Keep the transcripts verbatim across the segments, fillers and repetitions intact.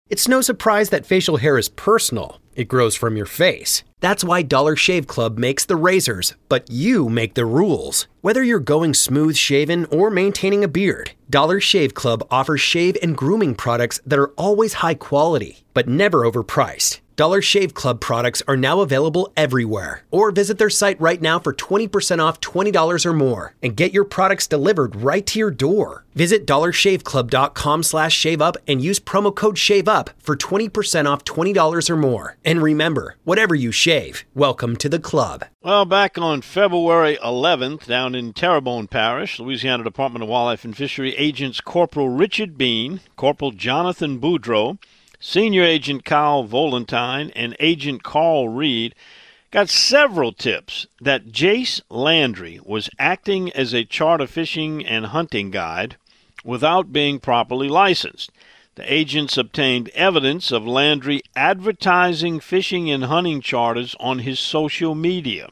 It's no surprise that facial hair is personal. It grows from your face. That's why Dollar Shave Club makes the razors, but you make the rules. Whether you're going smooth shaven or maintaining a beard, Dollar Shave Club offers shave and grooming products that are always high quality, but never overpriced. Dollar Shave Club products are now available everywhere. Or visit their site right now for twenty percent off twenty dollars or more and get your products delivered right to your door. Visit dollarshaveclub.com slash shave up and use promo code shave up for twenty percent off twenty dollars or more. And remember, whatever you shave, welcome to the club. Well, back on February eleventh, down in Terrebonne Parish, Louisiana Department of Wildlife and Fishery, agents Corporal Richard Bean, Corporal Jonathan Boudreau, Senior Agent Kyle Volentine, and Agent Carl Reed got several tips that Jace Landry was acting as a charter fishing and hunting guide without being properly licensed. The agents obtained evidence of Landry advertising fishing and hunting charters on his social media.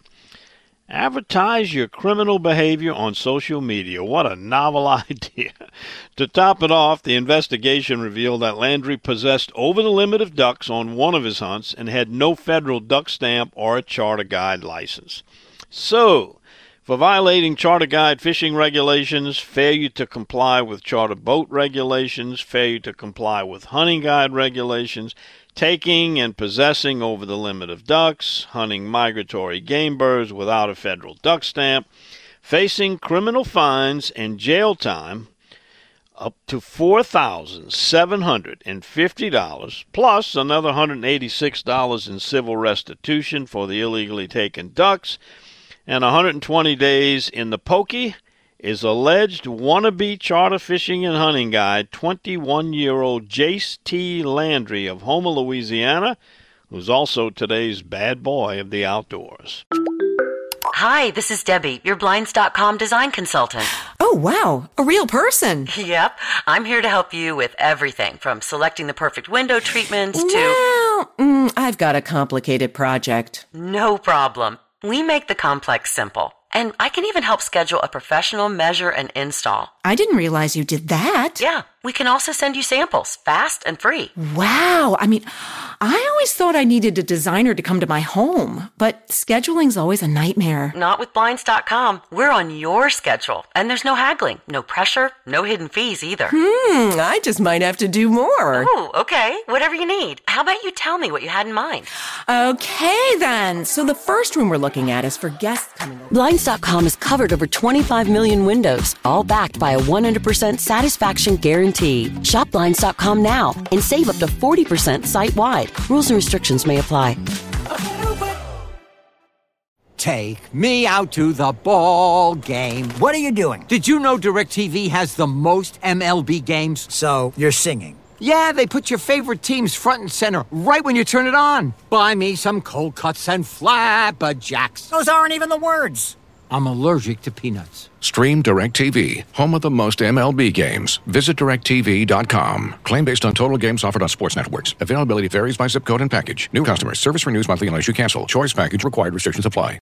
Advertise your criminal behavior on social media. What a novel idea. To top it off, the investigation revealed that Landry possessed over the limit of ducks on one of his hunts and had no federal duck stamp or a charter guide license. So, for violating charter guide fishing regulations, failure to comply with charter boat regulations, failure to comply with hunting guide regulations, taking and possessing over the limit of ducks, hunting migratory game birds without a federal duck stamp, facing criminal fines and jail time up to four thousand seven hundred fifty dollars, plus another one hundred eighty-six dollars in civil restitution for the illegally taken ducks, and one hundred twenty days in the pokey, is alleged wannabe charter fishing and hunting guide twenty-one-year-old Jace T. Landry of Houma, Louisiana, who's also today's bad boy of the outdoors. Hi, this is Debbie, your Blinds dot com design consultant. Oh, wow, a real person. Yep, I'm here to help you with everything from selecting the perfect window treatments to... Well, mm, I've got a complicated project. No problem. We make the complex simple. And I can even help schedule a professional measure and install. I didn't realize you did that. Yeah, we can also send you samples, fast and free. Wow. I mean, I always thought I needed a designer to come to my home, but scheduling's always a nightmare. Not with Blinds dot com. We're on your schedule, and there's no haggling, no pressure, no hidden fees either. Hmm, I just might have to do more. Oh, okay. Whatever you need. How about you tell me what you had in mind? Okay, then. So the first room we're looking at is for guests coming over. Blinds dot com has covered over twenty-five million windows, all backed by a one hundred percent satisfaction guarantee. Shop Blinds dot com now and save up to forty percent site-wide. Rules and restrictions may apply. Take me out to the ball game. What are you doing? Did you know DirecTV has the most M L B games? So, you're singing. Yeah, they put your favorite teams front and center right when you turn it on. Buy me some cold cuts and flapjacks. Those aren't even the words. I'm allergic to peanuts. Stream DirecTV, home of the most M L B games. Visit direct T V dot com. Claim based on total games offered on sports networks. Availability varies by zip code and package. New customers. Service renews monthly unless you cancel. Choice package required. Restrictions apply.